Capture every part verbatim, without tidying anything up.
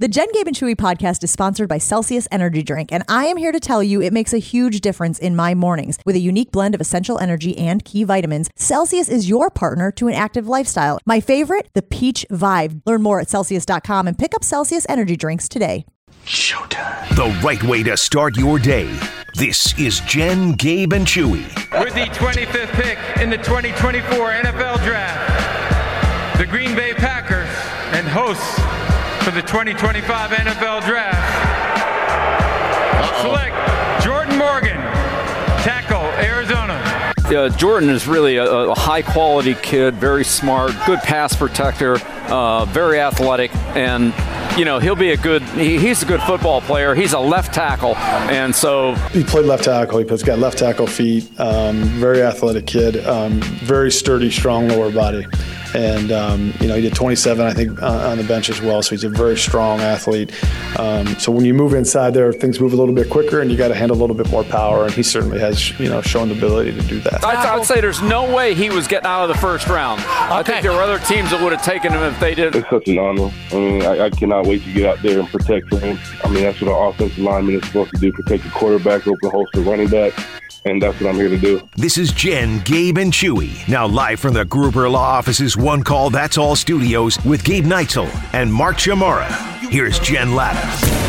The Jen, Gabe, and Chewy podcast is sponsored by Celsius Energy Drink, and I am here to tell you it makes a huge difference in my mornings. With a unique blend of essential energy and key vitamins, Celsius is your partner to an active lifestyle. My favorite, the Peach Vibe. Learn more at Celsius dot com and pick up Celsius Energy Drinks today. Showtime. The right way to start your day. This is Jen, Gabe, and Chewy. With the twenty-fifth pick in the twenty twenty-four N F L Draft, the Green Bay Packers and hosts for the twenty twenty-five N F L Draft select Jordan Morgan, tackle, Arizona. Uh, Jordan is really a, a high-quality kid, very smart, good pass protector, uh, very athletic, and you know he'll be a good. He, he's a good football player. He's a left tackle, and so he played left tackle. He's got left tackle feet. Um, very athletic kid. Um, very sturdy, strong lower body. And, um, you know, he did twenty-seven, I think, uh, on the bench as well. So he's a very strong athlete. Um, so when you move inside there, things move a little bit quicker and you got to handle a little bit more power. And he certainly has, you know, shown the ability to do that. I'd, I'd say there's no way he was getting out of the first round. Okay. I think there were other teams that would have taken him if they did. It's such an honor. I mean, I, I cannot wait to get out there and protect for him. I mean, that's what an offensive lineman is supposed to do, protect the quarterback, open holes for running back. And that's what I'm here to do. This is Jen, Gabe, and Chewy. Now live from the Gruber Law Office's One Call That's All studios with Gabe Neitzel and Mark Chamara. Here's Jen Latta.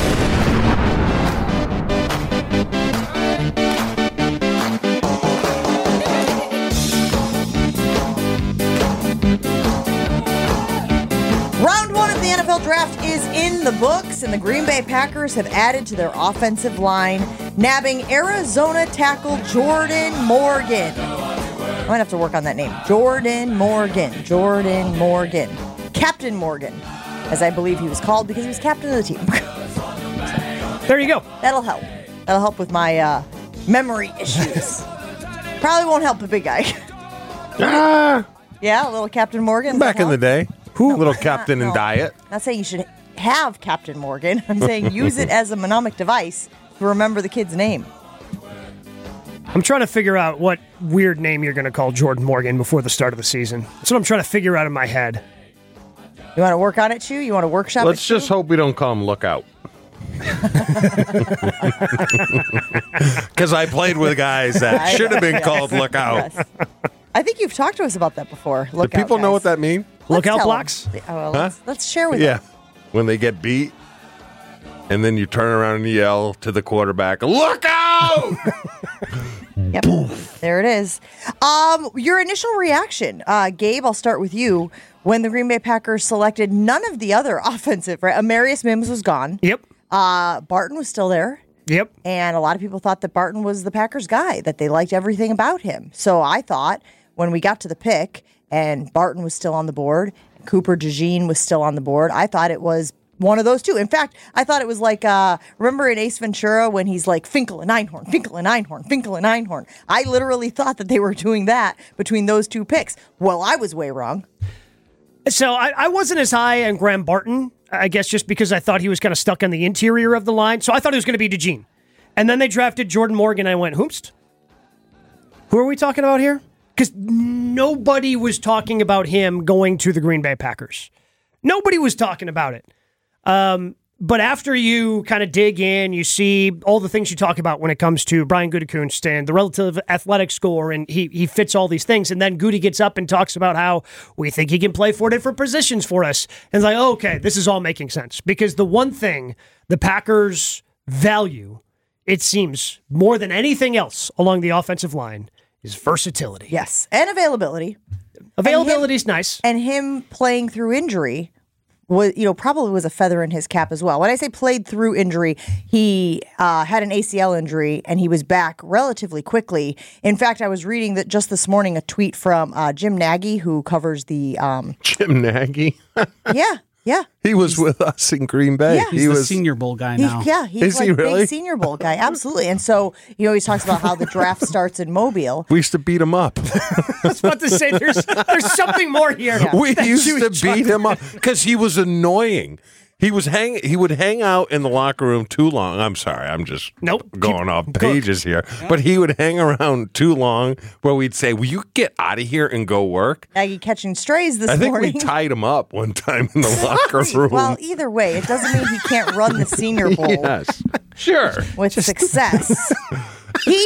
Draft is in the books, and the Green Bay Packers have added to their offensive line, nabbing Arizona tackle Jordan Morgan. I might have to work on that name. Jordan Morgan. Jordan Morgan. Captain Morgan, as I believe he was called because he was captain of the team. There you go. That'll help. That'll help with my uh, memory issues. Probably won't help the big guy. Ah, Yeah, a little Captain Morgan. back in the day. Who? Little Captain no, and Diet. Not saying you should have Captain Morgan. I'm saying use it as a mnemonic device to remember the kid's name. I'm trying to figure out what weird name you're going to call Jordan Morgan before the start of the season. That's what I'm trying to figure out in my head. You want to work on it, Chew? You want to workshop Let's it, just hope we don't call him Lookout. Because I played with guys that should have been yes. called Lookout. Yes. I think you've talked to us about that before. Lookout, Do people guys. know what that means? Let's Lookout tell blocks? them. Oh, well, let's, Huh? let's share with Yeah. them. When they get beat, and then you turn around and yell to the quarterback, "Look out!" Yep. There it is. Um, your initial reaction, uh, Gabe, I'll start with you. When the Green Bay Packers selected none of the other offensive, right? Amarius Mims was gone. Yep. Uh, Barton was still there. Yep. And a lot of people thought that Barton was the Packers guy, that they liked everything about him. So I thought when we got to the pick and Barton was still on the board, and Cooper DeJean was still on the board, I thought it was one of those two. In fact, I thought it was like, uh, remember in Ace Ventura when he's like Finkel and Einhorn, Finkel and Einhorn, Finkel and Einhorn? I literally thought that they were doing that between those two picks. Well, I was way wrong. So I, I wasn't as high on Graham Barton, I guess just because I thought he was kind of stuck on the interior of the line. So I thought it was going to be DeJean. And then they drafted Jordan Morgan, and I went, hoomst? Who are we talking about here? Because nobody was talking about him going to the Green Bay Packers. Nobody was talking about it. Um, but after you kind of dig in, you see all the things you talk about when it comes to Brian Gutekunst and the relative athletic score, and he he fits all these things. And then Goody gets up and talks about how we think he can play four different positions for us. And it's like, oh, okay, this is all making sense. Because the one thing the Packers value, it seems, more than anything else along the offensive line, is versatility. Yes, and availability. Availability is nice. And him playing through injury was, you know, probably was a feather in his cap as well. When I say played through injury, he uh, had an A C L injury and he was back relatively quickly. In fact, I was reading that just this morning a tweet from uh, Jim Nagy, who covers the um, Jim Nagy. yeah. Yeah. He was with us in Green Bay. Yeah. He He's was the Senior Bowl guy He, now. yeah, he's Is like he really? big Senior Bowl guy. Absolutely. And so he always talks about how the draft starts in Mobile. We used to beat him up. I was about to say, there's there's something more here. We that used you to was talking beat him up because he was annoying. He was hang. He would hang out in the locker room too long. I'm sorry, I'm just nope. going off pages here. But he would hang around too long, where we'd say, "Will you get out of here and go work?" Aggie catching strays this I think morning. we tied him up one time in the locker room. Well, either way, it doesn't mean he can't run the Senior Bowl. Yes, sure, with success. He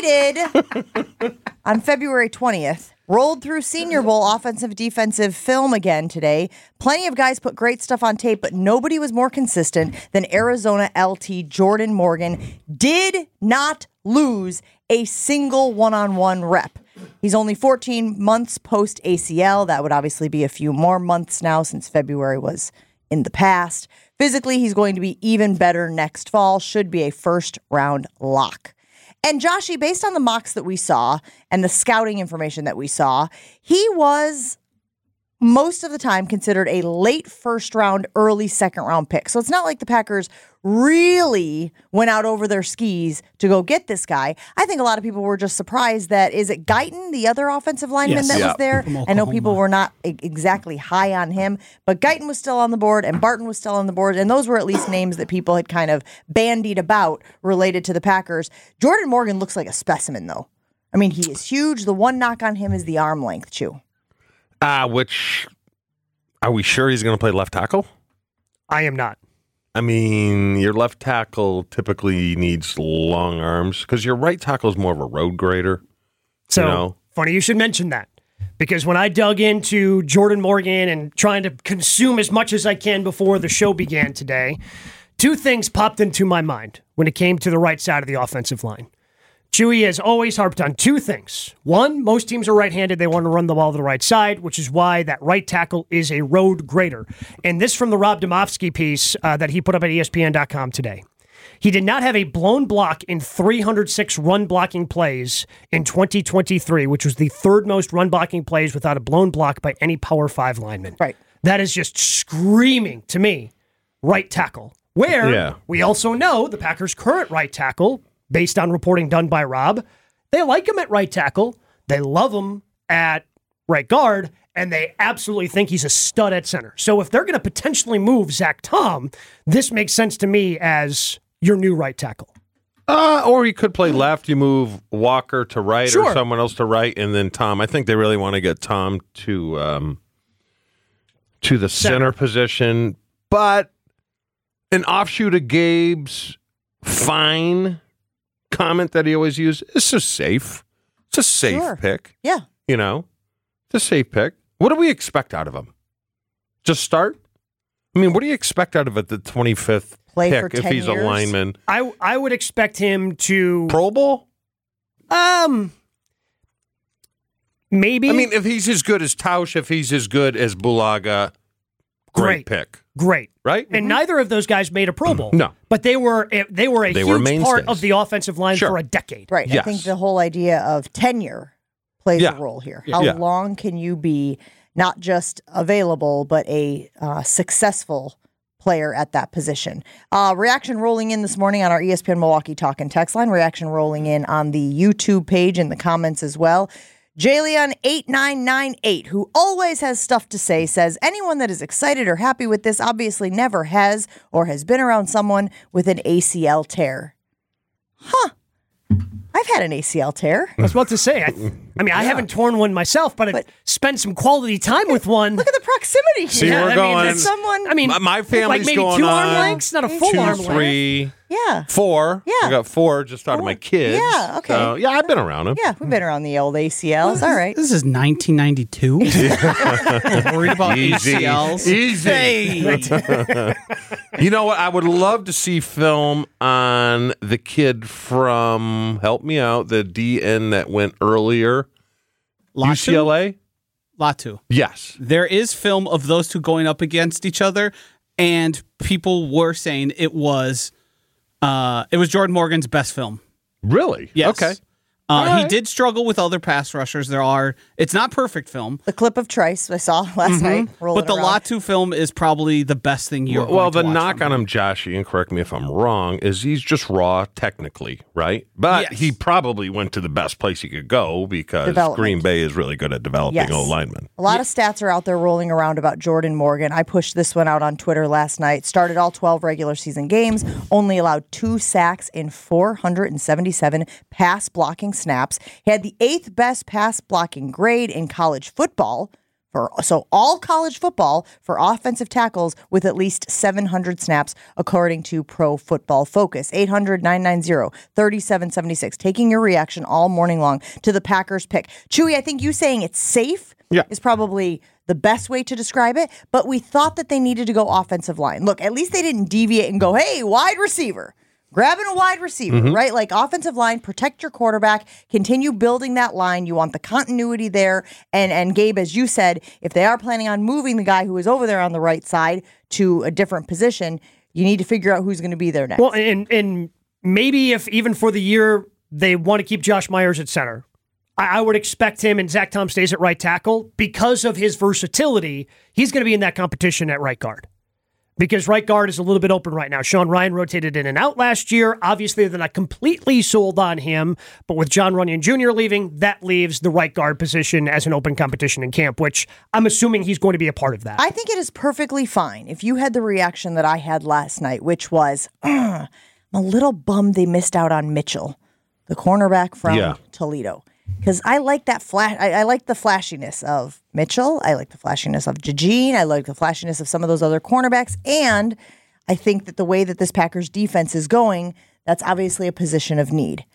tweeted on February twentieth. Rolled through Senior Bowl offensive defensive film again today. Plenty of guys put great stuff on tape, but nobody was more consistent than Arizona L T Jordan Morgan. Did not lose a single one-on-one rep. He's only fourteen months post-A C L. That would obviously be a few more months now since February was in the past. Physically, he's going to be even better next fall. Should be a first-round lock. And Joshy, based on the mocks that we saw and the scouting information that we saw, he was most of the time considered a late first round, early second round pick. So it's not like the Packers really went out over their skis to go get this guy. I think a lot of people were just surprised that, is it Guyton, the other offensive lineman Yes. that Yeah. was there? I know people were not e- exactly high on him, but Guyton was still on the board and Barton was still on the board. And those were at least names that people had kind of bandied about related to the Packers. Jordan Morgan looks like a specimen, though. I mean, he is huge. The one knock on him is the arm length, Chew. Uh, which, are we sure he's going to play left tackle? I am not. I mean, your left tackle typically needs long arms because your right tackle is more of a road grader. So, you know? Funny you should mention that. Because when I dug into Jordan Morgan and trying to consume as much as I can before the show began today, two things popped into my mind when it came to the right side of the offensive line. Chewy has always harped on two things. One, most teams are right-handed. They want to run the ball to the right side, which is why that right tackle is a road grader. And this from the Rob Domofsky piece uh, that he put up at E S P N dot com today. He did not have a blown block in three hundred six run blocking plays in twenty twenty-three, which was the third most run blocking plays without a blown block by any Power Five lineman. Right. That is just screaming to me right tackle. Where Yeah. we also know the Packers' current right tackle, based on reporting done by Rob, they like him at right tackle, they love him at right guard, and they absolutely think he's a stud at center. So if they're going to potentially move Zach Tom, this makes sense to me as your new right tackle. Uh, or you could play left. You move Walker to right Sure. or someone else to right, and then Tom. I think they really want to get Tom to um, to the center. Center. position. But an offshoot of Gabe's fine comment that he always used, it's just safe. It's a safe Sure. pick. Yeah. You know, it's a safe pick. What do we expect out of him? Just start? I mean, what do you expect out of it, the twenty-fifth Play pick for if ten he's years? a lineman? I I would expect him to Pro Bowl? um maybe I mean, if he's as good as Tausch, if he's as good as Bulaga, great, Great. pick, great. right? And neither of those guys made a Pro Bowl. No. But they were they were a They huge were part mainstays. of the offensive line Sure. for a decade. Right. I Yes. think the whole idea of tenure plays Yeah. a role here. Yeah. How Yeah. long can you be not just available, but a uh, successful player at that position? Uh, reaction rolling in this morning on our E S P N Milwaukee Talk and Text line. Reaction rolling in on the YouTube page in the comments as well. Jaleon eight nine nine eight, who always has stuff to say, says, anyone that is excited or happy with this obviously never has or has been around someone with an A C L tear. Huh. I've had an A C L tear. I was about to say, I, I mean, I haven't torn one myself, but, But- I've spent some quality time with one. Look at the proximity here. See, Yeah, we're I mean, going. that's- Someone, I mean, my, my family's like maybe going two on arm lengths, not a full two, arm length. three, yeah. four. Yeah. I got four just out of my kids. Yeah, okay. So, yeah, I've been around them. Yeah, we've been around the old A C Ls. All right. This is nineteen ninety-two. Worried about Easy. A C Ls. Easy. Hey. You know what? I would love to see film on the kid from, help me out, the D N that went earlier. U C L A? Latu. Yes. There is film of those two going up against each other, and people were saying it was uh, it was Jordan Morgan's best film. Really? Yes. Okay. Uh, right. He did struggle with other pass rushers. There are. It's not perfect film. The clip of Trice I saw last Mm-hmm. night. But the around. Latu film is probably the best thing you're Well, well going the to watch knock from on him, Joshy, and correct me if I'm wrong, is he's just raw technically, right? But Yes. he probably went to the best place he could go because Development. Green Bay is really good at developing Yes. old linemen. A lot of stats are out there rolling around about Jordan Morgan. I pushed this one out on Twitter last night. Started all twelve regular season games, only allowed two sacks in four hundred seventy-seven pass blocking snaps. He had the eighth best pass blocking grade in college football. For, so all college football for offensive tackles with at least seven hundred snaps, according to Pro Football Focus. eight hundred, nine nine zero, three seven seven six. Taking your reaction all morning long to the Packers pick. Chewy, I think you saying it's safe Yeah. is probably the best way to describe it, but we thought that they needed to go offensive line. Look, at least they didn't deviate and go, hey, wide receiver. Grabbing a wide receiver, Mm-hmm. right? Like offensive line, protect your quarterback, continue building that line. You want the continuity there. And and Gabe, as you said, if they are planning on moving the guy who is over there on the right side to a different position, you need to figure out who's going to be there next. Well, and and maybe if even for the year they want to keep Josh Myers at center, I, I would expect him and Zach Tom stays at right tackle because of his versatility. He's going to be in that competition at right guard. Because right guard is a little bit open right now. Sean Ryan rotated in and out last year. Obviously, they're not completely sold on him, but with John Runyon Junior leaving, that leaves the right guard position as an open competition in camp, which I'm assuming he's going to be a part of that. I think it is perfectly fine if you had the reaction that I had last night, which was, I'm a little bummed they missed out on Mitchell, the cornerback from Yeah. Toledo. Because I like that flash. I, I like the flashiness of Mitchell. I like the flashiness of Jajeen. I like the flashiness of some of those other cornerbacks. And I think that the way that this Packers defense is going, that's obviously a position of need.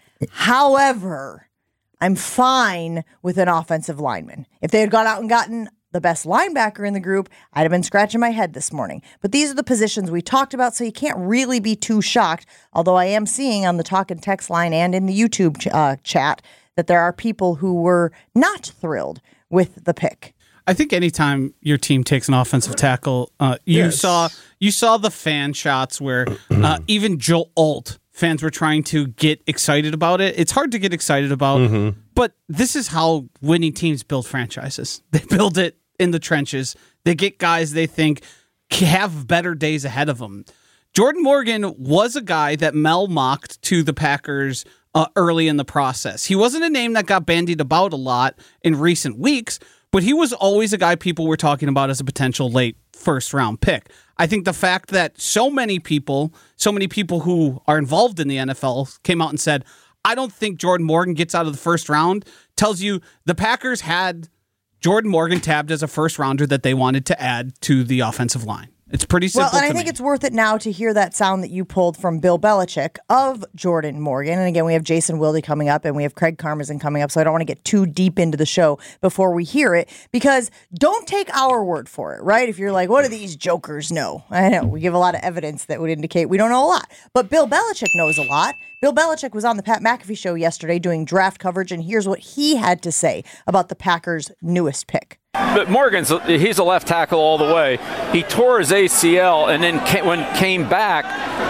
However, I'm fine with an offensive lineman. If they had gone out and gotten the best linebacker in the group, I'd have been scratching my head this morning. But these are the positions we talked about, so you can't really be too shocked. Although I am seeing on the talk and text line and in the YouTube ch- uh, chat that there are people who were not thrilled with the pick. I think anytime your team takes an offensive tackle, uh, you Yes. saw you saw the fan shots where uh, even Joe Alt fans were trying to get excited about it. It's hard to get excited about, Mm-hmm. but this is how winning teams build franchises. They build it in the trenches. They get guys they think have better days ahead of them. Jordan Morgan was a guy that Mel mocked to the Packers uh, early in the process. He wasn't a name that got bandied about a lot in recent weeks, but he was always a guy people were talking about as a potential late first round pick. I think the fact that so many people, so many people who are involved in the N F L came out and said, I don't think Jordan Morgan gets out of the first round, tells you the Packers had Jordan Morgan tabbed as a first rounder that they wanted to add to the offensive line. It's pretty simple. Well, and I to think me. it's worth it now to hear that sound that you pulled from Bill Belichick of Jordan Morgan. And again, we have Jason Wilde coming up and we have Craig Karmazin coming up. So I don't want to get too deep into the show before we hear it, because don't take our word for it, right? If you're like, what do these jokers know? I know we give a lot of evidence that would indicate we don't know a lot, but Bill Belichick knows a lot. Bill Belichick was on the Pat McAfee show yesterday doing draft coverage, and here's what he had to say about the Packers' newest pick. But Morgan's he's a left tackle all the way. He tore his A C L and then came, when came back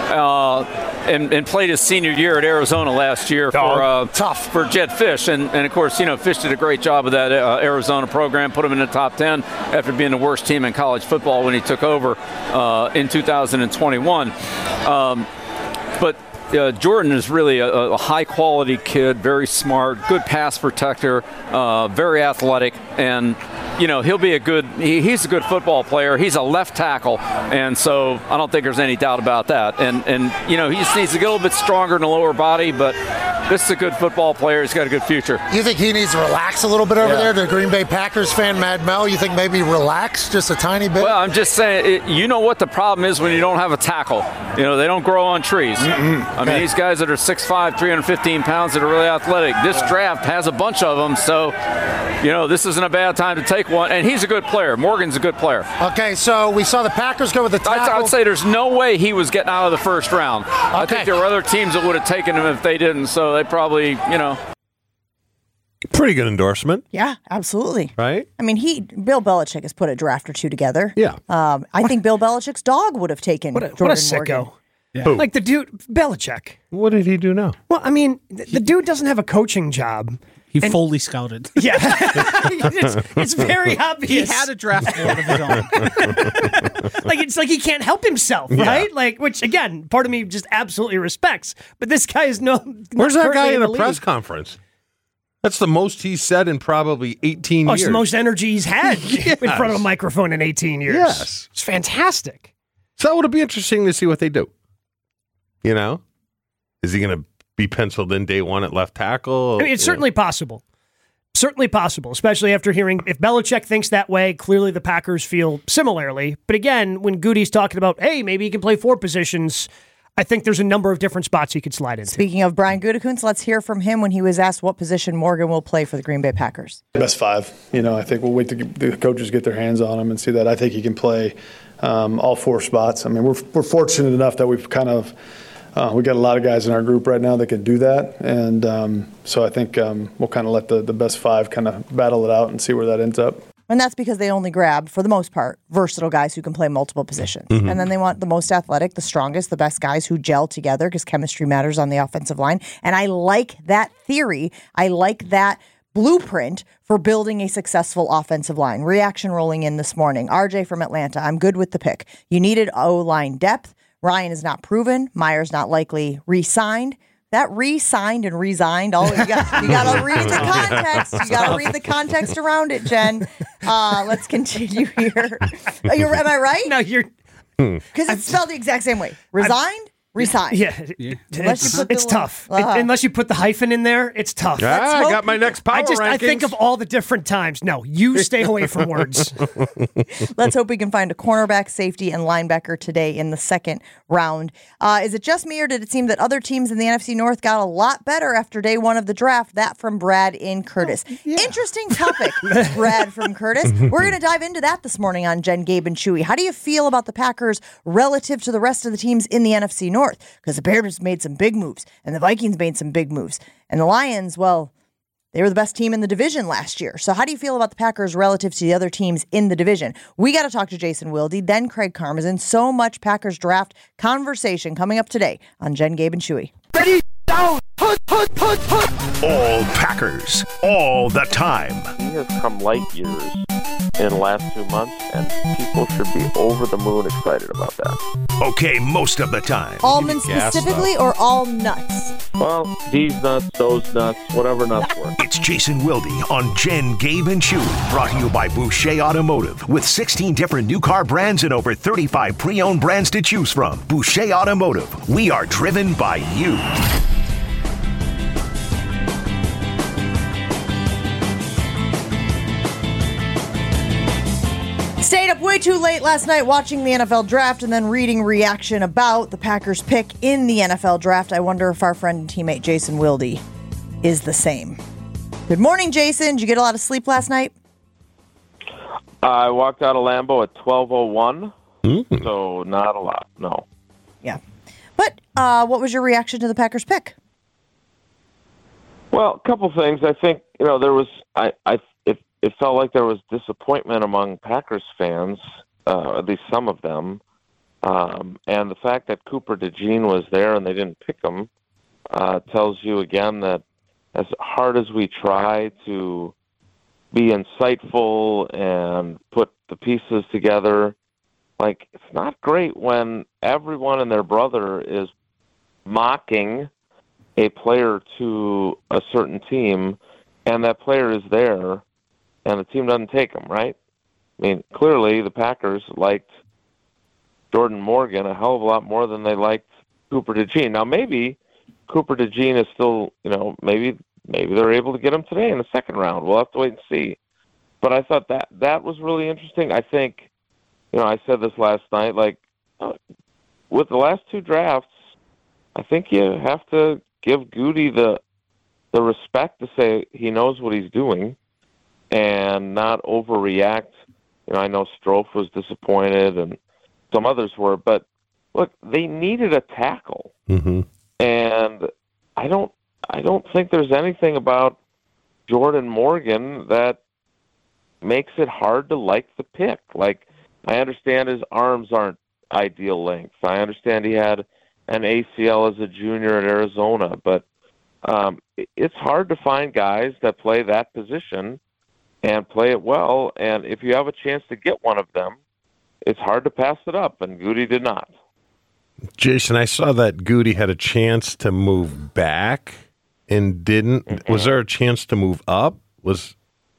uh, and, and played his senior year at Arizona last year for uh, tough for Jed Fish, and, and of course you know Fish did a great job of that uh, Arizona program, put him in the top ten after being the worst team in college football when he took over uh, in two thousand twenty-one. Um, but. Uh, Jordan is really a, a high-quality kid, very smart, good pass protector, uh, very athletic, and you know he'll be a good. He, he's a good football player. He's a left tackle, and so I don't think there's any doubt about that. And and you know he just needs to get a little bit stronger in the lower body, but this is a good football player. He's got a good future. You think he needs to relax a little bit over Yeah. there? The Green Bay Packers fan, Mad Mel, you think maybe relax just a tiny bit? Well, I'm just saying, it, you know what the problem is when you don't have a tackle. You know, they don't grow on trees. Mm-mm. I mean, Okay. these guys that are six five, three hundred fifteen pounds that are really athletic, this draft has a bunch of them, so, you know, this isn't a bad time to take one. And he's a good player. Morgan's a good player. Okay, so we saw the Packers go with the tackle. I'd, I'd say there's no way he was getting out of the first round. I Okay. think there were other teams that would have taken him if they didn't, so they probably, you know. Pretty good endorsement, Yeah, absolutely. right? I mean, he Bill Belichick has put a draft or two together. Yeah. Um, I think Bill Belichick's dog would have taken What a, Jordan what a Morgan. sicko. Yeah. Who? Like the dude, Belichick. What did he do now? Well, I mean, the, the dude doesn't have a coaching job. He And- fully scouted. Yeah. it's, it's very He obvious. had a draft board of his own. Like, it's like he can't help himself, Yeah. right? Like, which, again, part of me just absolutely respects. But this guy is no. Where's not that guy currently in a the press league. conference? That's the most he's said in probably eighteen Oh, years. it's the most energy he's had in front of a microphone in eighteen years. Yes. It's fantastic. So it'll be interesting to see what they do. You know? Is he going to be penciled in day one at left tackle? I mean, it's Yeah. certainly possible. Certainly possible, especially after hearing if Belichick thinks that way, clearly the Packers feel similarly. But again, when Goody's talking about, hey, maybe he can play four positions, I think there's a number of different spots he could slide into. Speaking of Brian Gutekunst, let's hear from him when he was asked what position Morgan will play for the Green Bay Packers. Best five. You know, I think we'll wait to get the coaches get their hands on him and see that. I think he can play um, all four spots. I mean, we're we're fortunate enough that we've kind of uh, we got a lot of guys in our group right now that can do that, and um, so I think um, we'll kind of let the the best five kind of battle it out and see where that ends up. And that's because they only grab, for the most part, versatile guys who can play multiple positions. Mm-hmm. And then they want the most athletic, the strongest, the best guys who gel together because chemistry matters on the offensive line. And I like that theory. I like that blueprint for building a successful offensive line. Reaction rolling in this morning. R J from Atlanta, I'm good with the pick. You needed O-line depth. Ryan is not proven. Meyer's not likely re-signed. That re-signed and resigned, all you got, you got to read the context. You got to read the context around it, Jen. Uh, let's continue here. Are you, am I right? No, you're. Because it's spelled the exact same way. Resigned, resigned. Yeah, Unless it's, you put the it's little- tough. It- Uh-huh. unless you put the hyphen in there, it's tough. Ah, I hope got my you- next power I just rankings. I think of all the different times. No, you stay away from words. Let's hope we can find a cornerback, safety, and linebacker today in the second round. Uh, is it just me, or did it seem that other teams in the N F C North got a lot better after day one of the draft? That from Brad in Curtis. Interesting topic, Brad from Curtis. We're going to dive into that this morning on Jen, Gabe, and Chewy. How do you feel about the Packers relative to the rest of the teams in the N F C North? Because the Bears made some big moves, and the Vikings made some big moves. And the Lions, well, they were the best team in the division last year. So how do you feel about the Packers relative to the other teams in the division? We got to talk to Jason Wilde, then Craig Karmazin. So much Packers draft conversation coming up today on Jen, Gabe, and Chewy. Ready, down, put, put, put, put. All Packers, all the time. He has come light years in the last two months, and people should be over the moon excited about that. Okay, most of the time. Almonds gas specifically or all nuts? Well, these nuts, those nuts, whatever nuts work. It's Jason Wilde on Jen, Gabe, and Chewy. Brought to you by Boucher Automotive. With sixteen different new car brands and over thirty-five pre-owned brands to choose from. Boucher Automotive. We are driven by you. Stayed up way too late last night watching the N F L draft and then reading reaction about the Packers pick in the N F L draft. I wonder if our friend and teammate Jason Wilde is the same. Good morning, Jason. Did you get a lot of sleep last night? I walked out of Lambeau at twelve oh one, mm. so not a lot, no. Yeah. But uh, what was your reaction to the Packers pick? Well, a couple things. I think, you know, there was, I, I it, it felt like there was disappointment among Packers fans, uh, at least some of them. Um, and the fact that Cooper DeJean was there and they didn't pick him uh, tells you again that as hard as we try to be insightful and put the pieces together, like, it's not great when everyone and their brother is mocking a player to a certain team, and that player is there, and the team doesn't take him, right? I mean, clearly the Packers liked Jordan Morgan a hell of a lot more than they liked Cooper DeJean. Now, maybe Cooper DeJean is still, you know, maybe maybe they're able to get him today in the second round. We'll have to wait and see. But I thought that that was really interesting. I think, you know, I said this last night, like, uh, with the last two drafts, I think you have to give Goody the the respect to say he knows what he's doing and not overreact. You know, I know Strofe was disappointed and some others were, but look, they needed a tackle. Mm-hmm. And I don't I don't think there's anything about Jordan Morgan that makes it hard to like the pick. Like, I understand his arms aren't ideal length. I understand he had an A C L as a junior at Arizona. But um, it's hard to find guys that play that position and play it well. And if you have a chance to get one of them, it's hard to pass it up, and Goody did not. Jason, I saw that Goody had a chance to move back and didn't. Mm-hmm. Was there a chance to move up? Was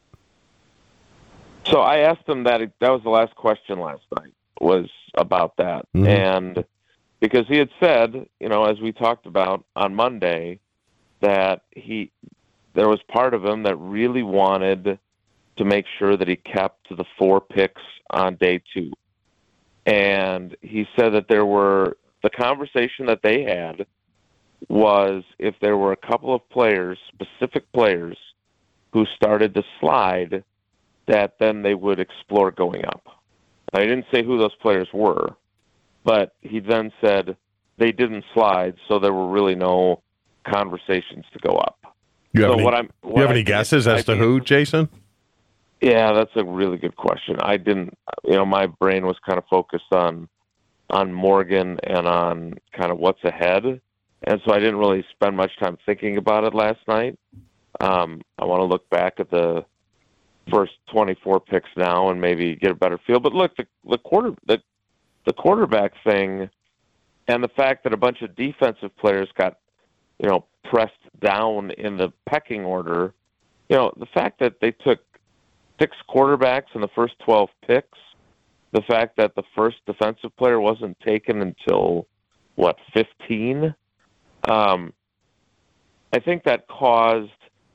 So I asked him that. That was the last question last night, was about that. Mm-hmm. And because he had said, you know, as we talked about on Monday, that he there was part of him that really wanted to make sure that he kept the four picks on day two. And he said that there were, the conversation that they had was if there were a couple of players, specific players, who started to slide, that then they would explore going up. I didn't say who those players were, but he then said they didn't slide, so there were really no conversations to go up. You have so any, what I'm, what you have I any did, guesses as I to did, who, Jason? Yeah, that's a really good question. I didn't, you know, my brain was kind of focused on on Morgan and on kind of what's ahead, and so I didn't really spend much time thinking about it last night. Um, I want to look back at the first twenty-four picks now and maybe get a better feel. But look, the the quarter the the quarterback thing, and the fact that a bunch of defensive players got, you know, pressed down in the pecking order. You know, the fact that they took six quarterbacks in the first twelve picks, the fact that the first defensive player wasn't taken until, what, fifteen? Um, I think that caused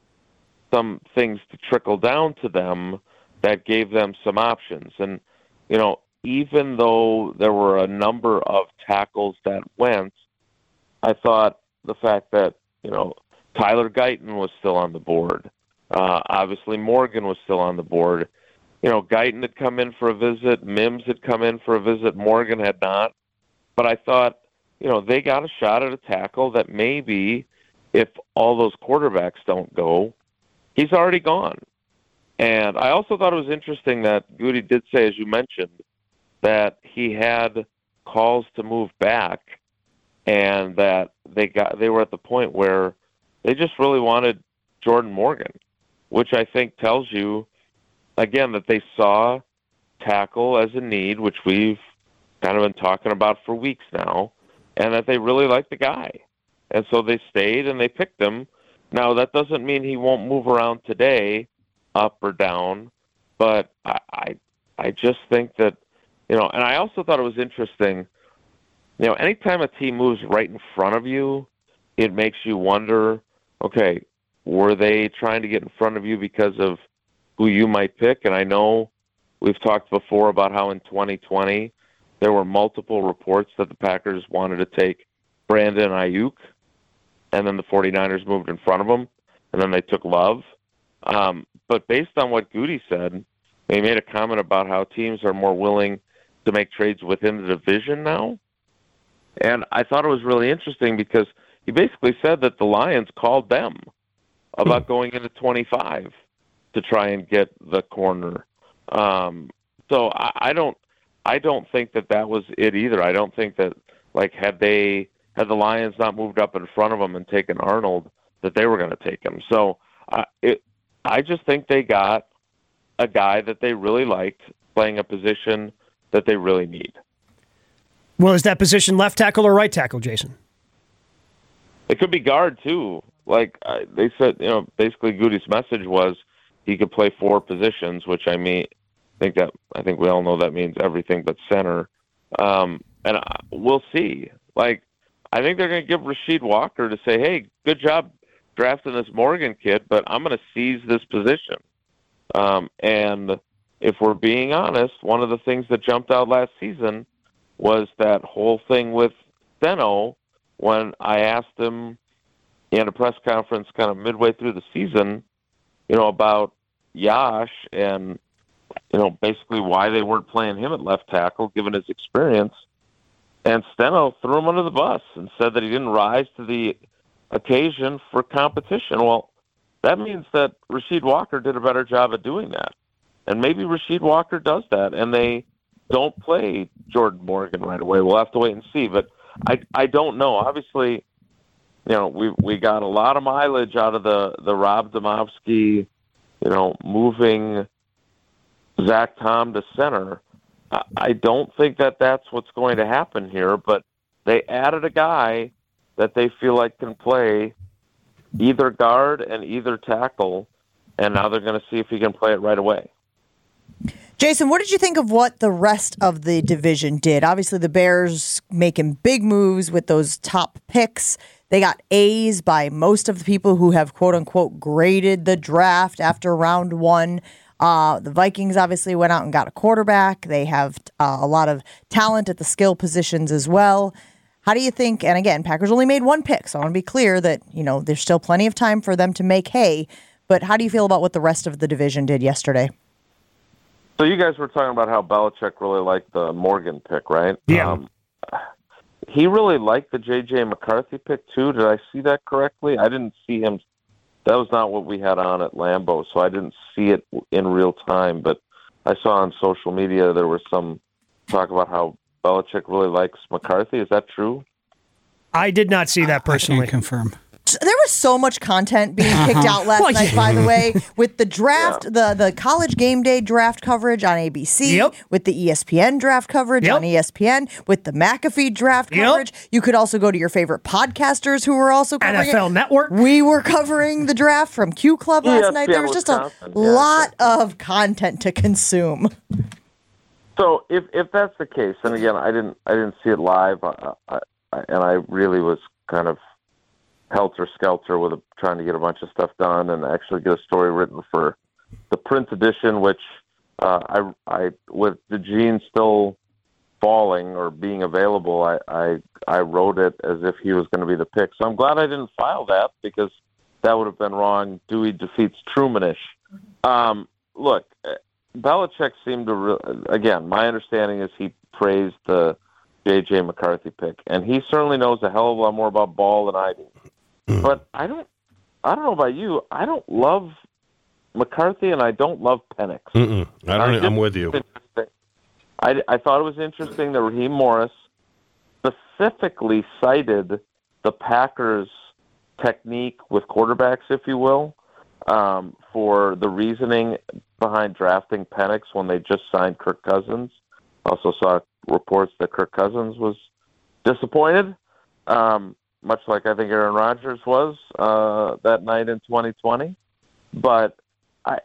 some things to trickle down to them that gave them some options. And, you know, even though there were a number of tackles that went, I thought the fact that, you know, Tyler Guyton was still on the board. Uh, obviously, Morgan was still on the board. You know, Guyton had come in for a visit. Mims had come in for a visit. Morgan had not. But I thought, you know, they got a shot at a tackle that maybe if all those quarterbacks don't go, he's already gone. And I also thought it was interesting that Goody did say, as you mentioned, that he had calls to move back and that they got they were at the point where they just really wanted Jordan Morgan, which I think tells you, again, that they saw tackle as a need, which we've kind of been talking about for weeks now, and that they really liked the guy. And so they stayed and they picked him. Now, that doesn't mean he won't move around today, up or down, but I, I, I just think that, you know, and I also thought it was interesting, you know, anytime a team moves right in front of you, it makes you wonder, okay, were they trying to get in front of you because of who you might pick? And I know we've talked before about how in twenty twenty there were multiple reports that the Packers wanted to take Brandon Ayuk, and then the 49ers moved in front of him, and then they took Love. Um, but based on what Goody said, he made a comment about how teams are more willing to make trades within the division now. And I thought it was really interesting because he basically said that the Lions called them about going into twenty-five to try and get the corner. Um, so I, I don't, I don't think that that was it either. I don't think that, like, had they had the Lions not moved up in front of them and taken Arnold, that they were going to take him. So uh, it, I just think they got a guy that they really liked playing a position that they really need. Well, is that position left tackle or right tackle, Jason? It could be guard too. Like uh, they said, you know, basically Goody's message was he could play four positions, which I mean, I think that I think we all know that means everything but center. Um, and I, we'll see. Like, I think they're going to give Rasheed Walker to say, "Hey, good job drafting this Morgan kid, but I'm going to seize this position." Um, and if we're being honest, one of the things that jumped out last season was that whole thing with Steno when I asked him in a press conference kind of midway through the season, you know, about Yash and, you know, basically why they weren't playing him at left tackle given his experience. And Steno threw him under the bus and said that he didn't rise to the occasion for competition. Well, that means that Rasheed Walker did a better job at doing that. And maybe Rasheed Walker does that, and they don't play Jordan Morgan right away. We'll have to wait and see. But I I don't know. Obviously, you know, we we got a lot of mileage out of the, the Rob Domofsky, you know, moving Zach Tom to center. I, I don't think that that's what's going to happen here, but they added a guy that they feel like can play either guard and either tackle, and now they're going to see if he can play it right away. Jason, what did you think of what the rest of the division did? Obviously, the Bears making big moves with those top picks. They got A's by most of the people who have, quote-unquote, graded the draft after round one. Uh, the Vikings obviously went out and got a quarterback. They have uh, a lot of talent at the skill positions as well. How do you think, and again, Packers only made one pick, so I want to be clear that, you know, there's still plenty of time for them to make hay, but how do you feel about what the rest of the division did yesterday? So you guys were talking about how Belichick really liked the Morgan pick, right? Yeah. Um, he really liked the J J McCarthy pick, too. Did I see that correctly? I didn't see him. That was not what we had on at Lambeau, so I didn't see it in real time. But I saw on social media there was some talk about how Belichick really likes McCarthy. Is that true? I did not see that personally. I can't confirm. There was so much content being kicked Uh-huh. out last Well, night, yeah. by the way, with the draft, the, the college game day draft coverage on A B C, Yep. with the E S P N draft coverage Yep. on E S P N, with the McAfee draft Yep. coverage. You could also go to your favorite podcasters who were also covering N F L it. Network. We were covering the draft from Q Club last E S P N night. There was just a Wisconsin, yeah. lot of content to consume. So if if that's the case, and again, I didn't I didn't see it live, I, I, and I really was kind of helter skelter with a, trying to get a bunch of stuff done and actually get a story written for the print edition, which uh, I I with the Gene still falling or being available, I, I I wrote it as if he was going to be the pick. So I'm glad I didn't file that because that would have been wrong. Dewey defeats Trumanish. Um, look. Belichick seemed to, re- again, my understanding is he praised the J J McCarthy pick, and he certainly knows a hell of a lot more about ball than I do. But I don't, I don't know about you. I don't love McCarthy, and I don't love Penix. Mm-mm. I don't. I I'm with you. I, I thought it was interesting that Raheem Morris specifically cited the Packers' technique with quarterbacks, if you will, um, for the reasoning behind drafting Penix when they just signed Kirk Cousins. Also saw reports that Kirk Cousins was disappointed, um, much like I think Aaron Rodgers was uh, that night in twenty twenty. But I,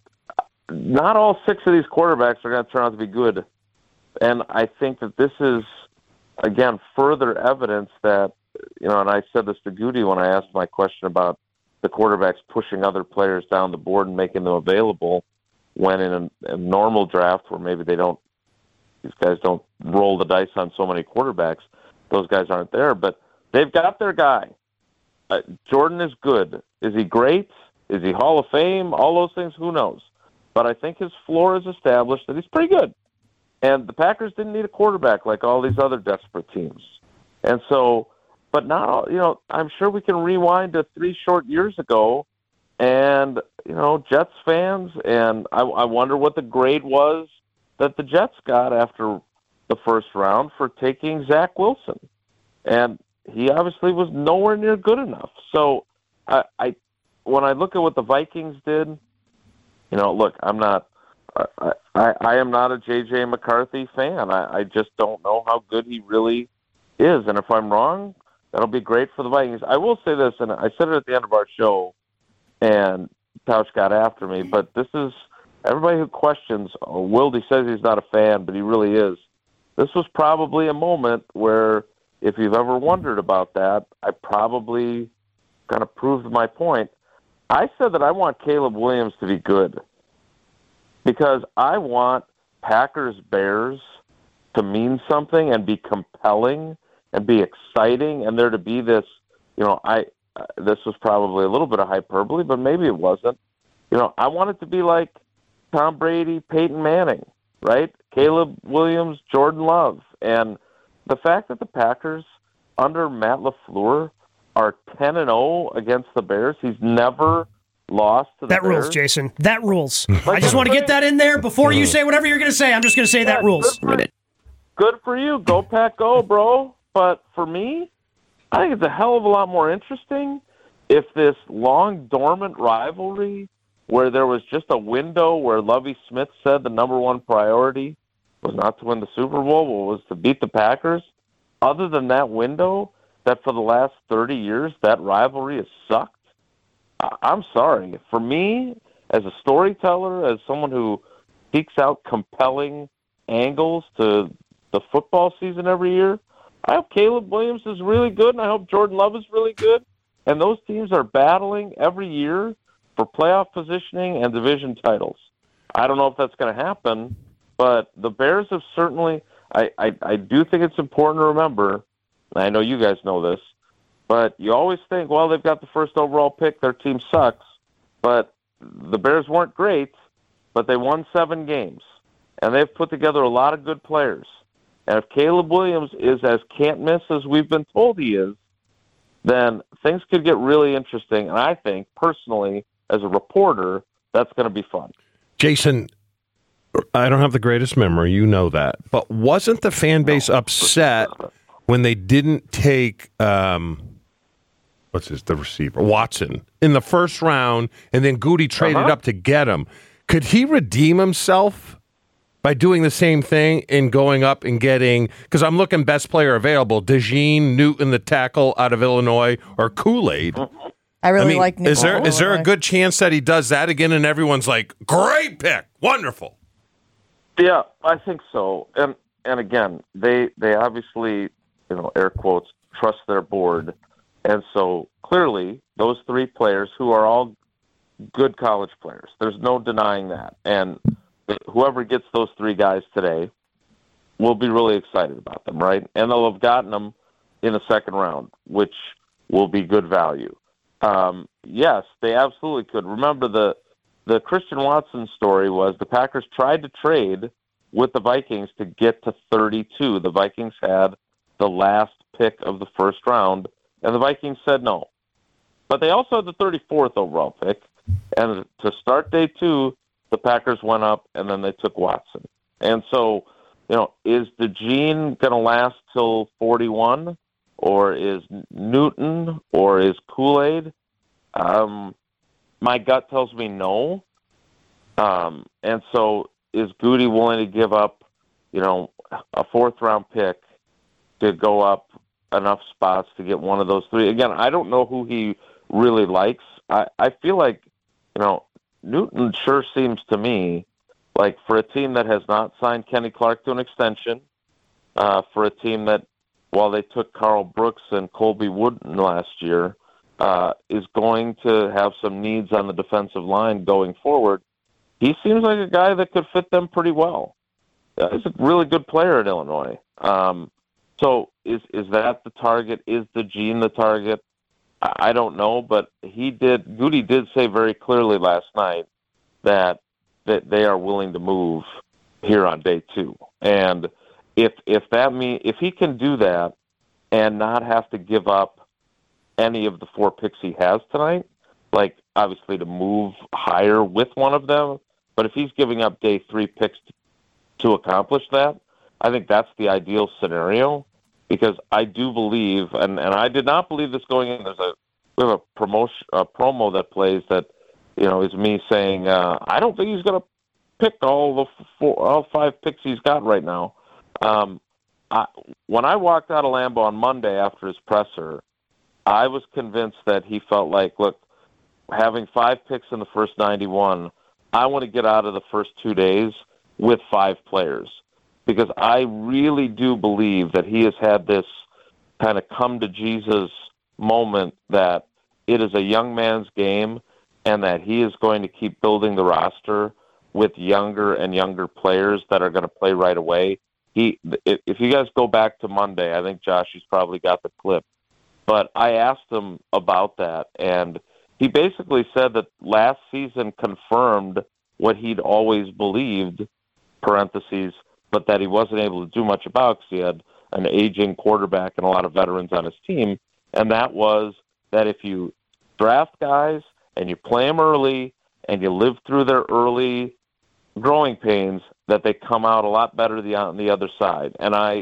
not all six of these quarterbacks are going to turn out to be good. And I think that this is, again, further evidence that, you know, and I said this to Goody when I asked my question about the quarterbacks pushing other players down the board and making them available, when in a, a normal draft where maybe they don't, these guys don't roll the dice on so many quarterbacks, those guys aren't there. But they've got their guy. Uh, Jordan is good. Is he great? Is he Hall of Fame? All those things, who knows? But I think his floor is established that he's pretty good. And the Packers didn't need a quarterback like all these other desperate teams. And so, but not all, you know, I'm sure we can rewind to three short years ago, and, you know, Jets fans, and I, I wonder what the grade was that the Jets got after the first round for taking Zach Wilson. And he obviously was nowhere near good enough. So I, I when I look at what the Vikings did, you know, look, I'm not, I, I, I am not a J J McCarthy fan. I, I just don't know how good he really is. And if I'm wrong, that'll be great for the Vikings. I will say this, and I said it at the end of our show, and Couch got after me, but this is, everybody who questions, oh, Wilde says he's not a fan, but he really is. This was probably a moment where, if you've ever wondered about that, I probably kind of proved my point. I said that I want Caleb Williams to be good because I want Packers-Bears to mean something and be compelling and be exciting, and there to be this, you know, I uh, this was probably a little bit of hyperbole, but maybe it wasn't. You know, I want it to be like Tom Brady, Peyton Manning, right? Caleb Williams, Jordan Love. And the fact that the Packers, under Matt LaFleur, are ten and oh against the Bears, he's never lost to the that Bears. rules, Jason. That rules. I just want to get that in there before you say whatever you're going to say. I'm just going to say that rules. Good for, good for you. Go Pack, go, bro. but for me, I think it's a hell of a lot more interesting if this long dormant rivalry where there was just a window where Lovie Smith said the number one priority was not to win the Super Bowl, but was to beat the Packers. Other than that window, that for the last thirty years, that rivalry has sucked. I'm sorry. For me, as a storyteller, as someone who seeks out compelling angles to the football season every year, I hope Caleb Williams is really good, and I hope Jordan Love is really good. And those teams are battling every year for playoff positioning and division titles. I don't know if that's going to happen, but the Bears have certainly I, – I, I do think it's important to remember, and I know you guys know this, but you always think, well, they've got the first overall pick, their team sucks. But the Bears weren't great, but they won seven games. And they've put together a lot of good players. And if Caleb Williams is as can't-miss as we've been told he is, then things could get really interesting. And I think, personally, as a reporter, that's going to be fun. Jason, I don't have the greatest memory, you know that. But wasn't the fan base no, upset when they didn't take, um, what's his, the receiver, Watson, in the first round, and then Goody traded uh-huh. up to get him? Could he redeem himself by doing the same thing and going up and getting, because I'm looking best player available, DeJean, Newton, the tackle out of Illinois, or Kool-Aid? I really I mean, like Newton. Is there is there a good chance that he does that again and everyone's like, great pick, wonderful? Yeah, I think so. And and again, they they obviously, you know, air quotes, trust their board. And so clearly those three players who are all good college players, there's no denying that. And whoever gets those three guys today will be really excited about them, right? And they'll have gotten them in the second round, which will be good value. Um, yes, they absolutely could. Remember, the the Christian Watson story was the Packers tried to trade with the Vikings to get to thirty-two. The Vikings had the last pick of the first round, and the Vikings said no. But they also had the thirty-fourth overall pick, and to start day two, the Packers went up, and then they took Watson. And so, you know, is DeJean going to last till forty-one, or is Newton, or is Kool-Aid? Um, my gut tells me no. Um, and so is Goody willing to give up, you know, a fourth-round pick to go up enough spots to get one of those three? Again, I don't know who he really likes. I, I feel like, you know, Newton sure seems to me like, for a team that has not signed Kenny Clark to an extension, uh, for a team that, while they took Carl Brooks and Colby Wooden last year, uh, is going to have some needs on the defensive line going forward, he seems like a guy that could fit them pretty well. Uh, he's a really good player at Illinois. Um, so is is that the target? Is DeJean the target? I don't know, but he did. Goody did say very clearly last night that that they are willing to move here on day two. And if if that mean if he can do that and not have to give up any of the four picks he has tonight, like obviously to move higher with one of them, but if he's giving up day three picks to, to accomplish that, I think that's the ideal scenario. Because I do believe, and, and I did not believe this going in. There's a we have a promotion, a promo that plays that, you know, is me saying uh, I don't think he's going to pick all the four, all five picks he's got right now. Um, I, when I walked out of Lambeau on Monday after his presser, I was convinced that he felt like, look, having five picks in the first ninety-one, I want to get out of the first two days with five players. Because I really do believe that he has had this kind of come to Jesus moment that it is a young man's game and that he is going to keep building the roster with younger and younger players that are going to play right away. He, if you guys go back to Monday, I think Josh, he's probably got the clip. But I asked him about that, and he basically said that last season confirmed what he'd always believed, parentheses, but that he wasn't able to do much about because he had an aging quarterback and a lot of veterans on his team. And that was that if you draft guys and you play them early and you live through their early growing pains, that they come out a lot better the, on the other side. And I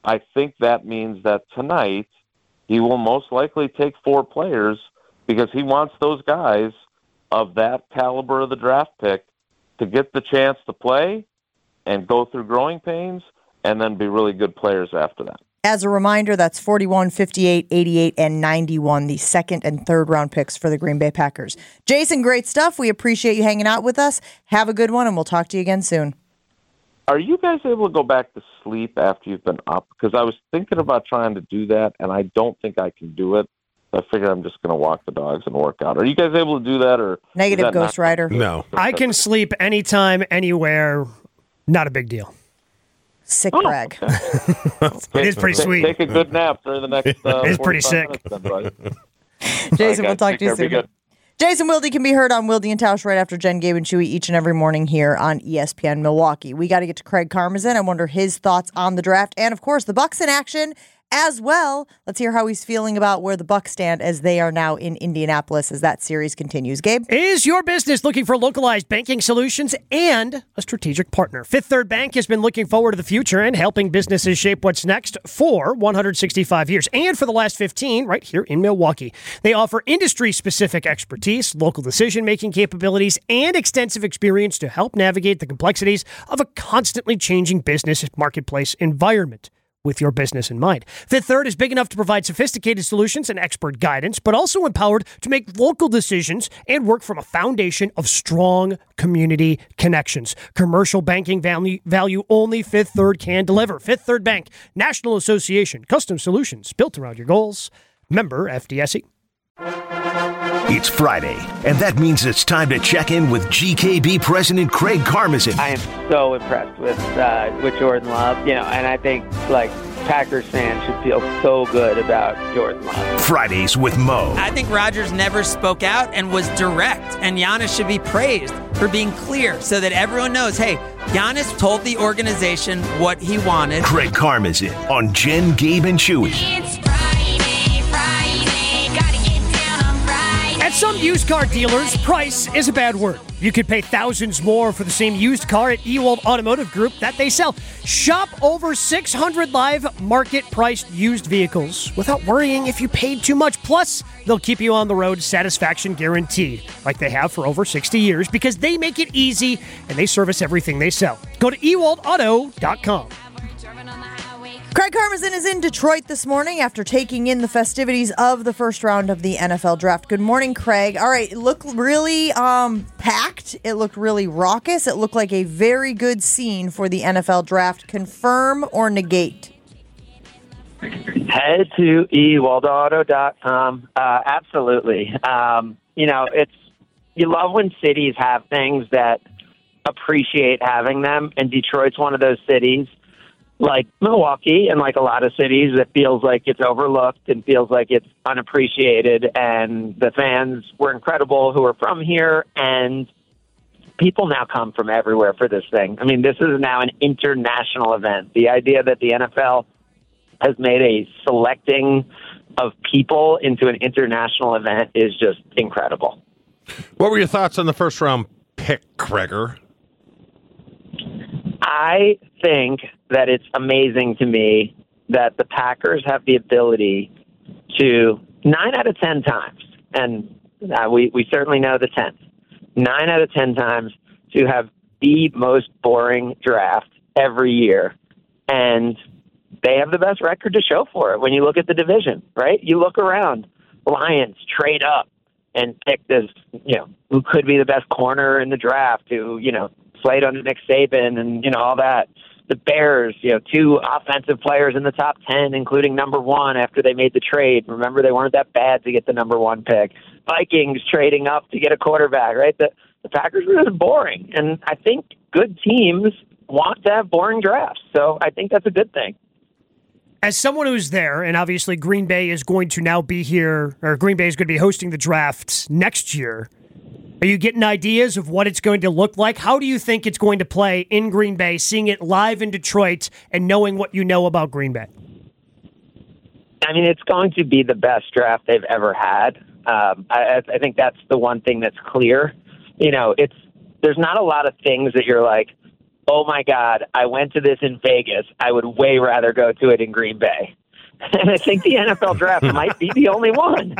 I think that means that tonight he will most likely take four players because he wants those guys of that caliber of the draft pick to get the chance to play and go through growing pains and then be really good players after that. As a reminder, that's forty-one, fifty-eight, eighty-eight, and ninety-one, the second and third round picks for the Green Bay Packers. Jason, great stuff. We appreciate you hanging out with us. Have a good one, and we'll talk to you again soon. Are you guys able to go back to sleep after you've been up? Because I was thinking about trying to do that, and I don't think I can do it. I figure I'm just going to walk the dogs and work out. Are you guys able to do that? Or Negative, Ghost not- Rider. No. I can sleep anytime, anywhere. Not a big deal. Sick Oh, Greg. okay. It is pretty Take- sweet. Take a good nap during the next uh, It's pretty forty-five sick. minutes then, buddy. Jason, All we'll right, guys, talk take to you care. Be soon. good. Jason Wilde can be heard on Wilde and Tausch right after Jen, Gabe, and Chewy each and every morning here on E S P N Milwaukee. We got to get to Craig Karmazin. I wonder his thoughts on the draft. And, of course, the Bucs in action as well. Let's hear how he's feeling about where the Bucs stand as they are now in Indianapolis as that series continues. Gabe? Is your business looking for localized banking solutions and a strategic partner? Fifth Third Bank has been looking forward to the future and helping businesses shape what's next for one hundred sixty-five years. And for the last fifteen, right here in Milwaukee. They offer industry-specific expertise, local decision-making capabilities, and extensive experience to help navigate the complexities of a constantly changing business marketplace environment. With your business in mind. Fifth Third is big enough to provide sophisticated solutions and expert guidance, but also empowered to make local decisions and work from a foundation of strong community connections. Commercial banking value, value only Fifth Third can deliver. Fifth Third Bank, National Association, custom solutions built around your goals. Member F D I C. It's Friday, and that means it's time to check in with G K B President Craig Karmazin. I am so impressed with uh, with Jordan Love, you know, and I think like Packers fans should feel so good about Jordan Love. Fridays with Mo. I think Rodgers never spoke out and was direct, and Giannis should be praised for being clear so that everyone knows, hey, Giannis told the organization what he wanted. Craig Karmazin on Jen, Gabe, and Chewy. It's Friday, Friday, gotta get down on Friday. At some used car dealers, price is a bad word. You could pay thousands more for the same used car at Ewald Automotive Group that they sell. Shop over six hundred live market-priced used vehicles without worrying if you paid too much. Plus, they'll keep you on the road satisfaction guaranteed, like they have for over sixty years, because they make it easy and they service everything they sell. Go to ewald auto dot com. Craig Karmazin is in Detroit this morning after taking in the festivities of the first round of the N F L draft. Good morning, Craig. All right, it looked really um, packed. It looked really raucous. It looked like a very good scene for the N F L draft. Confirm or negate? Head to ewald auto dot com. Uh, absolutely. Um, you know, it's you love when cities have things that appreciate having them, and Detroit's one of those cities. Like Milwaukee and like a lot of cities that feels like it's overlooked and feels like it's unappreciated, and the fans were incredible who are from here, and people now come from everywhere for this thing. I mean, this is now an international event. The idea that the N F L has made a selecting of people into an international event is just incredible. What were your thoughts on the first round pick, Gregor? I think that it's amazing to me that the Packers have the ability to, nine out of ten times, and uh, we, we certainly know the tenth, nine out of ten times to have the most boring draft every year. And they have the best record to show for it when you look at the division, right? You look around, Lions trade up and pick this, you know, who could be the best corner in the draft, who, you know, played under Nick Saban and, you know, all that. The Bears, you know, two offensive players in the top ten, including number one after they made the trade. Remember, they weren't that bad to get the number one pick. Vikings trading up to get a quarterback, right? The, the Packers were just boring. And I think good teams want to have boring drafts. So I think that's a good thing. As someone who's there, and obviously Green Bay is going to now be here, or Green Bay is going to be hosting the draft next year, are you getting ideas of what it's going to look like? How do you think it's going to play in Green Bay, seeing it live in Detroit and knowing what you know about Green Bay? I mean, it's going to be the best draft they've ever had. Um, I, I think that's the one thing that's clear. You know, it's there's not a lot of things that you're like, oh my God, I went to this in Vegas. I would way rather go to it in Green Bay. And I think the N F L draft might be the only one.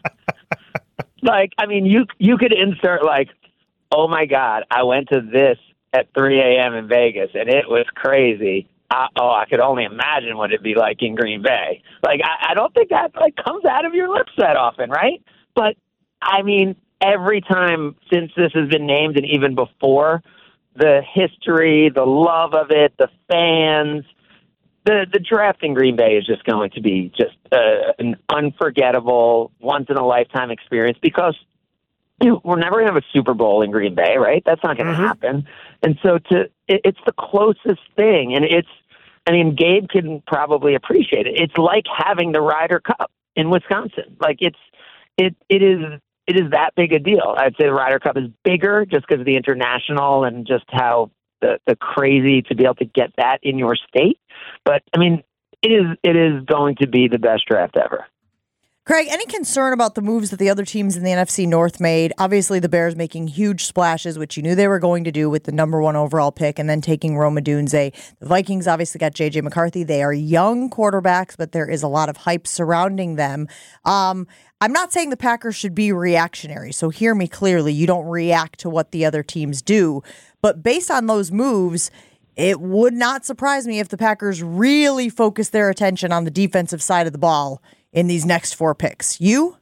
Like, I mean, you you could insert like, oh my God, I went to this at three a.m. in Vegas, and it was crazy. Uh, oh, I could only imagine what it'd be like in Green Bay. Like, I, I don't think that like comes out of your lips that often, right? But I mean, every time since this has been named, and even before, the history, the love of it, the fans, the the draft in Green Bay is just going to be just uh, an unforgettable, once in a lifetime experience because you know, we're never going to have a Super Bowl in Green Bay, right? That's not going to mm-hmm. happen. And so to it, it's the closest thing, and it's. I mean, Gabe can probably appreciate it. It's like having the Ryder Cup in Wisconsin. Like it's it it is it is that big a deal. I'd say the Ryder Cup is bigger just because of the international and just how the the crazy to be able to get that in your state. But I mean, it is it is going to be the best draft ever. Craig, any concern about the moves that the other teams in the N F C North made? Obviously, the Bears making huge splashes, which you knew they were going to do with the number one overall pick, and then taking Rome Odunze. The Vikings obviously got J J McCarthy. They are young quarterbacks, but there is a lot of hype surrounding them. Um, I'm not saying the Packers should be reactionary, so hear me clearly. You don't react to what the other teams do. But based on those moves, it would not surprise me if the Packers really focus their attention on the defensive side of the ball in these next four picks. You?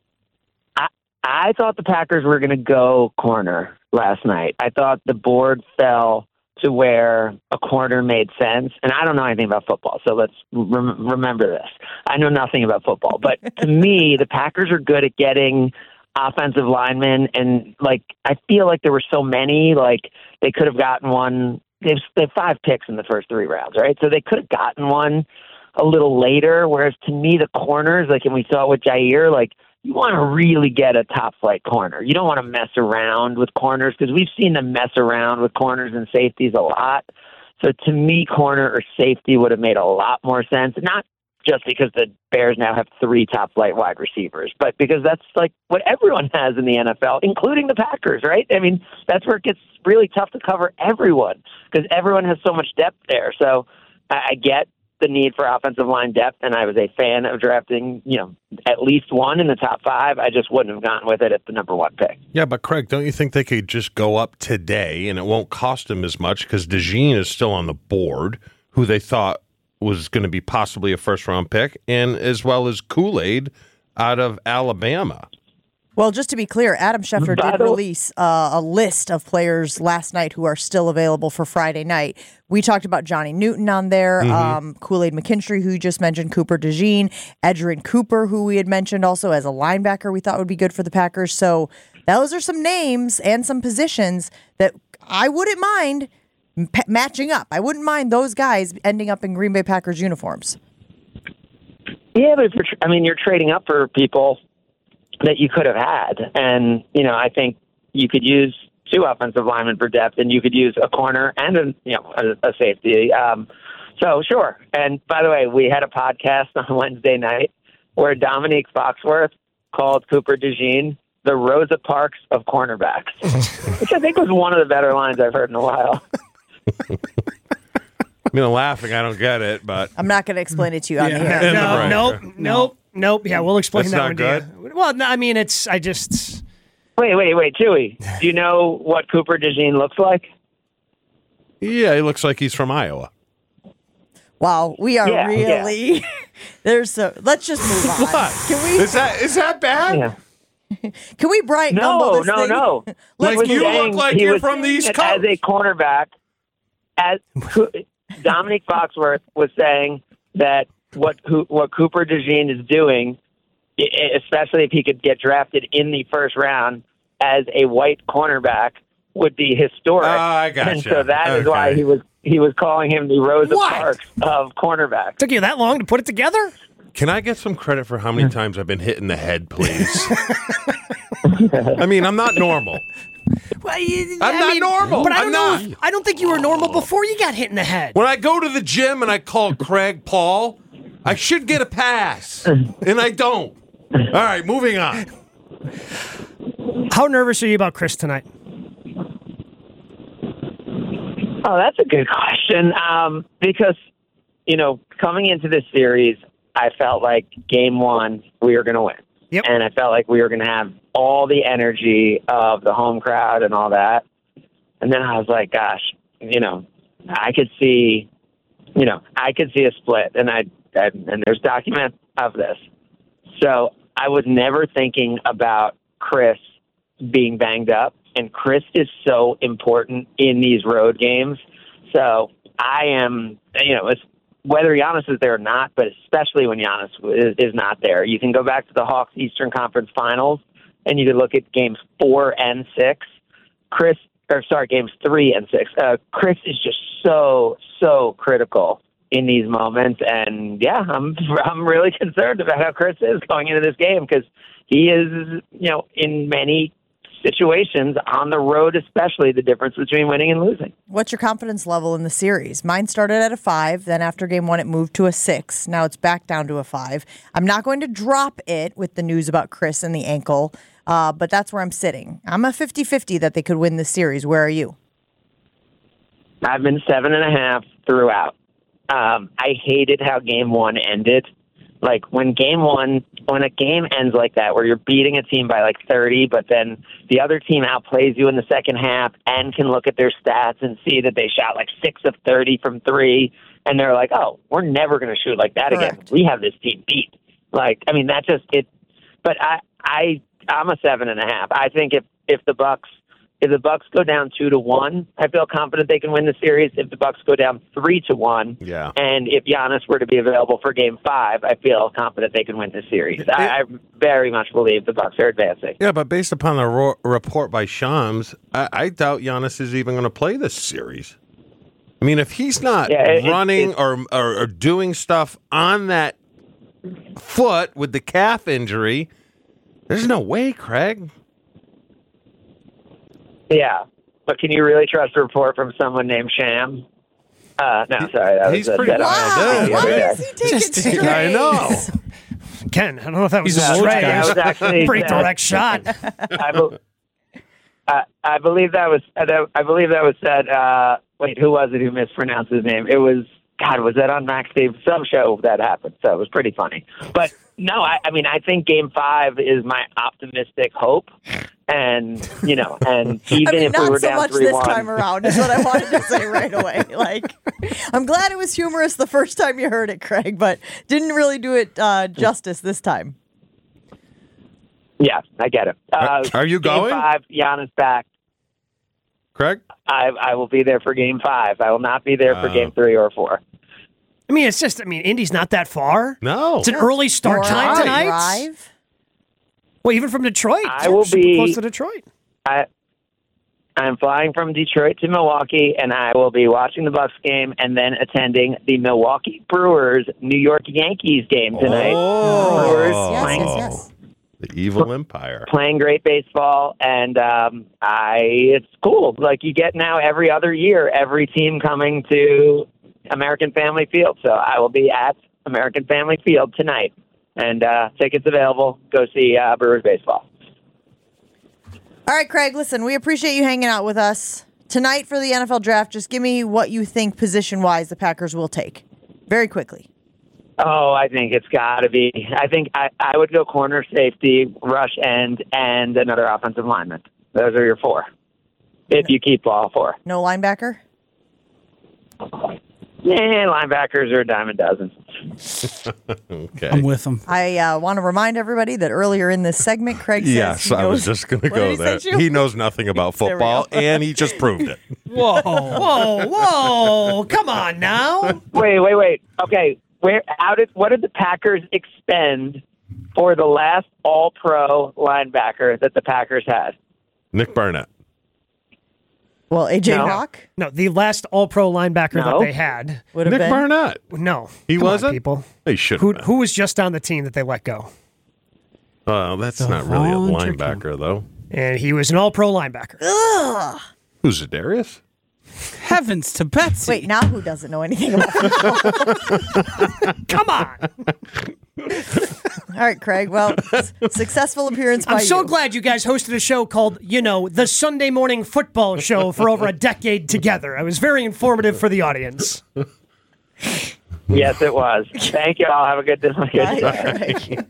I, I thought the Packers were going to go corner last night. I thought the board fell to where a corner made sense. And I don't know anything about football, so let's rem- remember this. I know nothing about football. But to me, the Packers are good at getting offensive linemen. And, like, I feel like there were so many, like, they could have gotten one. They have, they have five picks in the first three rounds, right? So they could have gotten one a little later, whereas to me, the corners, like, and we saw it with Jair, like, you want to really get a top-flight corner. You don't want to mess around with corners because we've seen them mess around with corners and safeties a lot. So to me, corner or safety would have made a lot more sense, not just because the Bears now have three top-flight wide receivers, but because that's, like, what everyone has in the N F L, including the Packers, right? I mean, that's where it gets really tough to cover everyone because everyone has so much depth there. So I, I get the need for offensive line depth, and I was a fan of drafting, you know, at least one in the top five. I just wouldn't have gone with it at the number one pick. Yeah, but Craig, don't you think they could just go up today and it won't cost them as much because DeJean is still on the board, who they thought was going to be possibly a first-round pick, and as well as Kool-Aid out of Alabama. Well, just to be clear, Adam Schefter did release uh, a list of players last night who are still available for Friday night. We talked about Johnny Newton on there, mm-hmm. um, Kool-Aid McKinstry, who you just mentioned, Cooper DeJean, Edgerrin Cooper, who we had mentioned also as a linebacker we thought would be good for the Packers. So those are some names and some positions that I wouldn't mind p- matching up. I wouldn't mind those guys ending up in Green Bay Packers uniforms. Yeah, but if you're, I mean, you're trading up for people that you could have had. And, you know, I think you could use two offensive linemen for depth, and you could use a corner and a, you know, a, a safety. Um, so, sure. And, by the way, we had a podcast on Wednesday night where Dominique Foxworth called Cooper DeJean the Rosa Parks of cornerbacks, which I think was one of the better lines I've heard in a while. I'm you know, laughing. I don't get it, but I'm not going to explain it to you on yeah. the air. No, right. nope, nope, nope. Yeah, we'll explain That's that not one good? to you. Well, no, I mean, it's. I just. Wait, wait, wait, Chewy. Do you know what Cooper DeJean looks like? Yeah, he looks like he's from Iowa. Wow, we are Yeah, really. yeah. There's so. Let's just move on. What? Can we? Is that is that bad? Yeah. Can we bright No, number this no, thing? no. Like He was you saying look like he you're was from the East saying Coast. that as a cornerback. As Dominique Foxworth was saying that what who, what Cooper DeJean is doing, especially if he could get drafted in the first round as a white cornerback, would be historic. Oh, I gotcha. And so that is Okay. why he was he was calling him the Rosa What? Parks of cornerbacks. Took you that long to put it together? Can I get some credit for how many times I've been hit in the head, please? I mean, I'm not normal. Well, you, I'm I not mean, normal. But I I'm don't know. not. If, I don't think you were normal before you got hit in the head. When I go to the gym and I call Craig Paul, I should get a pass, and I don't. All right, moving on. How nervous are you about Chris tonight? Oh, that's a good question. Um, because, you know, coming into this series, I felt like game one, we were going to win. Yep. And I felt like we were going to have all the energy of the home crowd and all that. And then I was like, gosh, you know, I could see, you know, I could see a split. And I, I and there's document of this. So I was never thinking about Chris being banged up. And Chris is so important in these road games. So I am, you know, it's, whether Giannis is there or not, but especially when Giannis is, is not there. You can go back to the Hawks Eastern Conference Finals, and you can look at games four and six. Chris, or sorry, games three and six. Uh, Chris is just so, so critical in these moments. And, yeah, I'm I'm really concerned about how Chris is going into this game because he is, you know, in many situations on the road, especially the difference between winning and losing. What's your confidence level in the series? Mine started at a five. Then after game one, it moved to a six. Now it's back down to a five. I'm not going to drop it with the news about Chris and the ankle, uh, but that's where I'm sitting. I'm a fifty-fifty that they could win this series. Where are you? I've been seven and a half throughout. Um, I hated how game one ended. Like when game one, when a game ends like that, where you're beating a team by like thirty, but then the other team outplays you in the second half and can look at their stats and see that they shot like six of thirty from three, and they're like, "Oh, we're never going to shoot like that Correct. again. We have this team beat." Like, I mean, that just it. But I, I, I'm a seven and a half. I think if if the Bucks. If the Bucks go down two to one, I feel confident they can win the series. If the Bucks go down three to one, yeah, and if Giannis were to be available for Game Five, I feel confident they can win the series. I, I very much believe the Bucks are advancing. Yeah, but based upon the ro- report by Shams, I, I doubt Giannis is even going to play this series. I mean, if he's not Yeah, it- running it- or, or or doing stuff on that foot with the calf injury, there's no way, Craig. Yeah, but can you really trust a report from someone named Sham? Uh, no, sorry, that He's was a pretty dead wild, on. dude. the other Why day. is he taking Just- straight? I know. Ken, I don't know if that was He's a a stray. Yeah, I was actually- Pretty yeah. direct shot. I, be- I, I believe that was. I believe that was said. Uh, wait, who was it who mispronounced his name? It was. God, was that on Max Dave? Some show that happened, so it was pretty funny. But no, I, I mean, I think Game Five is my optimistic hope, and you know, and even I mean, if we not were so down much three this one, time around is what I wanted to say right away. Like, I'm glad it was humorous the first time you heard it, Craig, but didn't really do it uh, justice this time. yeah, I get it. Uh, Are- are you Game going? Five, Giannis back. Craig? I, I will be there for Game Five. I will not be there for Uh, Game Three or Four. I mean, it's just, I mean, Indy's not that far. No. It's an early start time Drive. tonight. Drive. Well, even from Detroit. I will super be- close to Detroit. I I'm flying from Detroit to Milwaukee, and I will be watching the Bucks game and then attending the Milwaukee Brewers New York Yankees game tonight. Oh. Brewers Yes, playing, yes, yes. The evil empire. playing great baseball, and um, I it's cool. Like you get now every other year, every team coming to American Family Field. So I will be at American Family Field tonight, and uh, tickets available. Go see uh, Brewers baseball. All right, Craig, listen, we appreciate you hanging out with us. Tonight for the N F L draft, just give me what you think position-wise the Packers will take. Very quickly. Oh, I think it's got to be. I think I, I would go corner, safety, rush end, and another offensive lineman. Those are your four. If you keep all four. No linebacker? Yeah, linebackers are a dime a dozen. Okay. I'm with him. I uh, want to remind everybody that earlier in this segment, Craig says Yes, he I was knows- just going to What did go he say, there. Shu? He knows nothing about There we football, go. and he just proved it. Whoa, whoa, whoa. Come on now. Wait, wait, wait. Okay, where? How did? What did the Packers expend for the last All-Pro linebacker that the Packers had? Nick Barnett. Well, A J No. Hawk No, the last all-pro linebacker No. that they had. would have Nick been. Barnett. No. He Come on, wasn't? people. He should Who, have who was just on the team that they let go? Well, that's not really a Devon linebacker, though. And he was an all-pro linebacker. Ugh. Who's it, Darius? Heavens to Betsy. Wait, now who doesn't know anything about football? Come on. All right, Craig. Well, s- successful appearance by I'm so you. glad you guys hosted a show called, you know, the Sunday Morning Football Show for over a decade together. It was very informative for the audience. Yes, it was. Thank you all. Have a good day. Bye.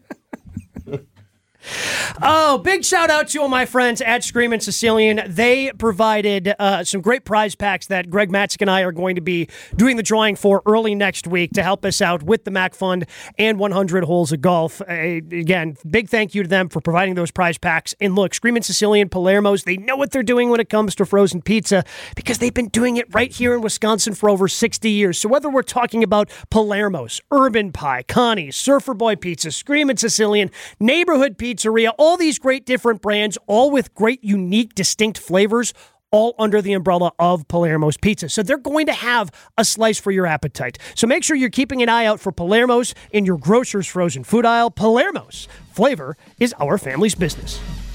Oh, big shout out to all my friends at Screamin' Sicilian. They provided uh, some great prize packs that Greg Matzik and I are going to be doing the drawing for early next week to help us out with the Mac Fund and one hundred Holes of Golf. Uh, again, big thank you to them for providing those prize packs. And look, Screamin' Sicilian, Palermo's, they know what they're doing when it comes to frozen pizza because they've been doing it right here in Wisconsin for over sixty years. So whether we're talking about Palermo's, Urban Pie, Connie's, Surfer Boy Pizza, Screamin' Sicilian, Neighborhood Pizzeria, all these great different brands, all with great, unique, distinct flavors, all under the umbrella of Palermo's Pizza. So they're going to have a slice for your appetite. So make sure you're keeping an eye out for Palermo's in your grocer's frozen food aisle. Palermo's flavor is our family's business.